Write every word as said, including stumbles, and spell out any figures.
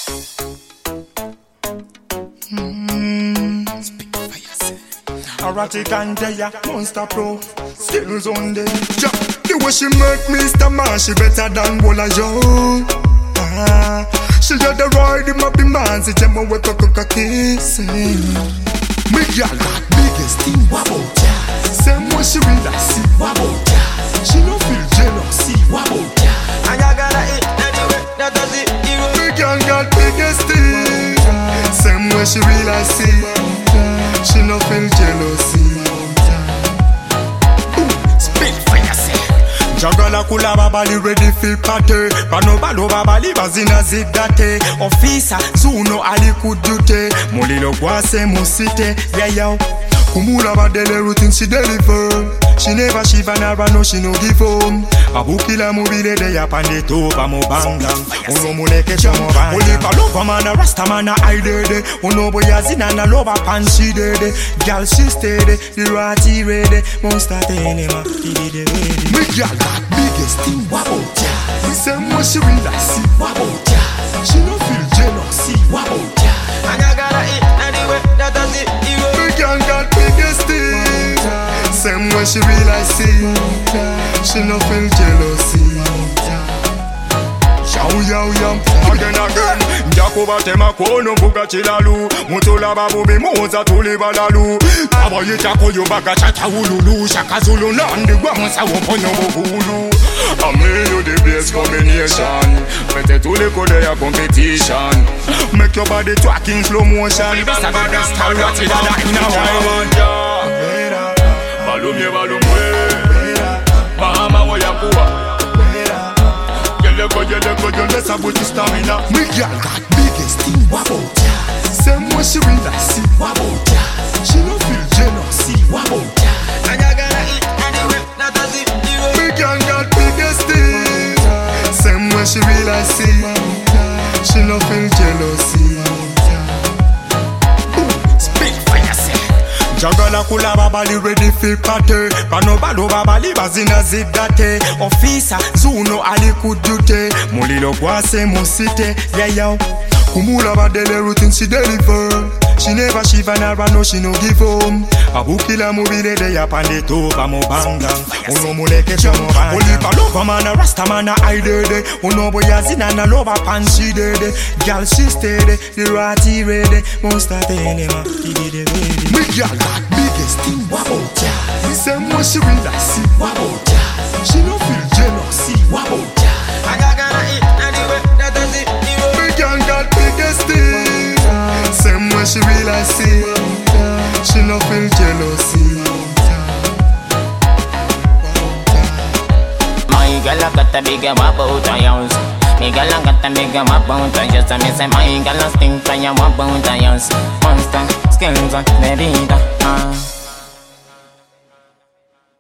Mm. Speak for yourself. Erratic and there, Monster Pro, skills on the job. The way she make Mister Man, she better than Walla Young. Ah, she got the ride him up in man, she jam away coca kissing. Me girl got biggest thing, wabble ya. Same way she relax, see, wabble ya. She no feel jealousy, wabble ya. And you gotta eat anyway, that does it. Me girl got biggest thing. Same way she relax, see, she no feel jealousy. Speak for yourself. Jagala kula babali ready fi party. Pano balo babali bazina zidate. Officer zuno ali kudute. Mulilo kwase musite. Yeah yo. Kumula badele routine she deliver. She never shiva nara no she no give up. Abukila mubile de ya pande topa mo banga. Uno muleke chomo banga. Uli palopa mana rasta mana I dede. Uno boya zina na loba pan she dede. Girl she steady. The ratty ready. Monster tenema. Didi de ready. Me girl got biggest thing wabble ya. Same way she relax, wabble ya. She no feel jealousy, wabble ya. And you gotta eat anyway, that does it. Me girl got biggest thing. Same way she relax, she no feel jealousy. Yow yow yow, again again. Jacoba tema kono buka chilalu. Mutola babu bi moza tuli balalu. Aba yitako yobaka chata ululu. Shaka zulu nandi guamusa woponyo bubulu. Ame you the best combination. Pete tuli kode ya competition. Make your body twerk in slow motion. Besta bada star rati dada ina wa. Balumye balumwe. Bahama wa yakuwa. Yeleko yeleko yele sabuti stamina. Me girl got biggest thing wabble ya. Same way she relax, wabble ya. She no feel jealousy, wabble ya. And you gotta eat anyway, that does it. Me girl got biggest thing. Same way she relax, she no feel jealousy. Speak for yourself. Jagala kula babali ready fi party. Pano balo babali bazina zidate. Officer zuno ali kudute. Mulilo kwase musite. Yeah yo. Kumula badele routine she deliver. She never shiva nara no she no give up. Abukila mubile de ya pande topa mo banga. Uno muleke chomo banga. Uli palopa mana rasta mana I dede. Uno boya zina na loba pan she dede. Girl she steady. The ratty ready. Monster tenema. Didi de ready. Me girl got biggest thing wabble ya. Same way she relax, wabble ya. She no feel jealousy, wabble ya. And you gotta eat anyway, that does it. Me girl got biggest thing. Same way she relax, she no feel jealousy. My girl got a big wabble to yours. Me girl got a big wabble to yours. And me say my girl stink to your wabble to yours. Monster skills on the beat.